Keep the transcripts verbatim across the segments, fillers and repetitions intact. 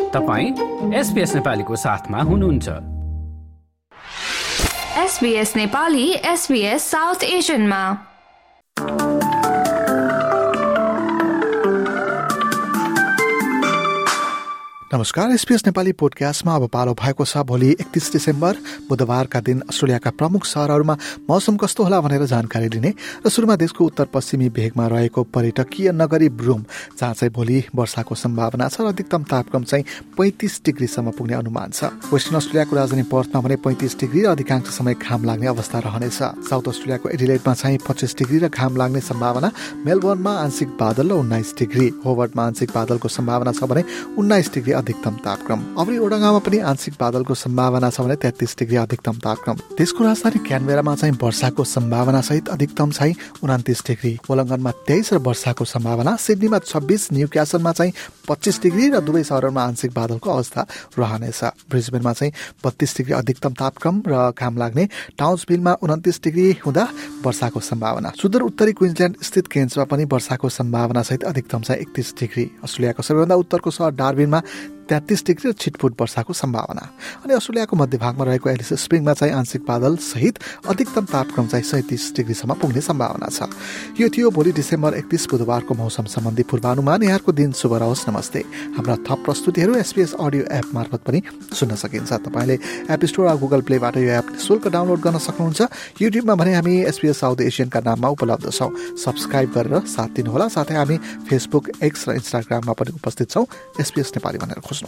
तपाईं एसबीएस नेपालीको साथमा हुनुहुन्छ। एसबीएस नेपाली एसबीएस साउथ एशियनमा। नमस्कार, एसबीएस नेपाली पोडकास्टमा अब पालो भएको छ भोलि एकतीस डिसेम्बर बुधबारका दिन अस्ट्रेलियाका प्रमुख शहरहरूमा मौसम कस्तो होला भनेर जानकारी दिने र सुरुमा देशको उत्तर पश्चिमी भेगमा रहेको पर्यटकीय नगरी ब्रुम, जहाँ चाहिँ भोलि वर्षाको सम्भावना छ र अधिकतम तापक्रम चाहिँ पैंतिस डिग्रीसम्म पुग्ने अनुमान छ। वेस्टर्न अस्ट्रेलियाको राजधानी पर्थमा भने पैंतिस डिग्री र अधिकांश समय घाम लाग्ने अवस्था रहनेछ। साउथ अस्ट्रेलियाको एडिलेडमा चाहिँ पच्चीस डिग्री र घाम लाग्ने सम्भावना, मेलबोर्नमा आंशिक बादल र उन्नाइस डिग्री, होबर्टमा आंशिक बादलको सम्भावना छ भने उन्नाइस डिग्री अधिकतम तापक्रम, अबरी ओडगामा पनि आंशिक बादलको सम्भावना छ भने तेत्तीस डिग्री अधिकतम तापक्रम। देशको राजधानी क्यानबेरामा चाहिँ वर्षाको सम्भावना सहित अधिकतम चाहिँ उन्तिस डिग्री, वोलङ्गनमा तेइस र वर्षाको सम्भावना, सिडनीमा छब्बीस, न्युक्यासलमा चाहिँ पच्चीस डिग्री र दुवै शहरमा आंशिक बादलको अवस्था रहनेछ। ब्रिस्बेनमा चाहिँ बत्तीस डिग्री अधिकतम तापक्रम र घाम लाग्ने, टाउन्सभिलमा उन्तिस डिग्री हुँदा वर्षाको सम्भावना। सुदूर उत्तरी क्विन्सल्यान्ड स्थित केन्समा पनि वर्षाको सम्भावना सहित अधिकतम चाहिँ एकतीस डिग्री। अस्ट्रेलियाको सबैभन्दा उत्तरको शहर डार्बिनमा तेत्तीस डिग्री र छिटपुट वर्षाको सम्भावना। अनि अस्ट्रेलियाको मध्यभागमा रहेको एलिस स्प्रिङमा चाहिँ आंशिक बादल सहित अधिकतम तापक्रम चाहिँ सैंतीस डिग्रीसम्म पुग्ने सम्भावना छ। यो थियो भोलि डिसेम्बर एकतीस बुधबारको मौसम सम्बन्धी पूर्वानुमान। यहाँको दिन शुभ रहोस्। नमस्ते। हाम्रा थप प्रस्तुतिहरू एसबीएस अडियो एप मार्फत पनि सुन्न सकिन्छ। तपाईँले एप स्टोर वा गुगल प्लेबाट यो एप निःशुल्क डाउनलोड गर्न सक्नुहुन्छ। युट्युबमा भने हामी एसबीएस साउथ एसियनका नाममा उपलब्ध छौँ। सब्सक्राइब गरेर साथ दिनुहोला। साथै हामी फेसबुक, एक्स र इन्स्टाग्राममा पनि उपस्थित छौँ। एसबीएस नेपाली भनेर खोज्नुहोस्।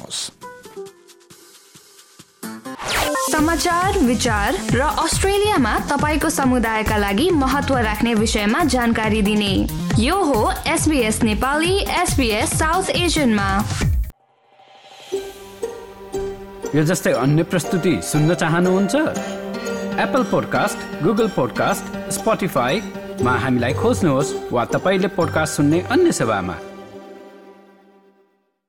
समाचार, विचार र अस्ट्रेलियामा तपाईको समुदायका लागि महत्त्व राख्ने विषयमा जानकारी दिने यो हो एसबीएस नेपाली एसबीएस साउथ एशियनमा। यो जस्तै अन्य प्रस्तुति सुन्न चाहनुहुन्छ? एप्पल पोडकास्ट, गुगल पोडकास्ट, स्पोटिफाईमा हामीलाई खोज्नुहोस् वा तपाईले पोडकास्ट सुन्ने अन्य सेवामा।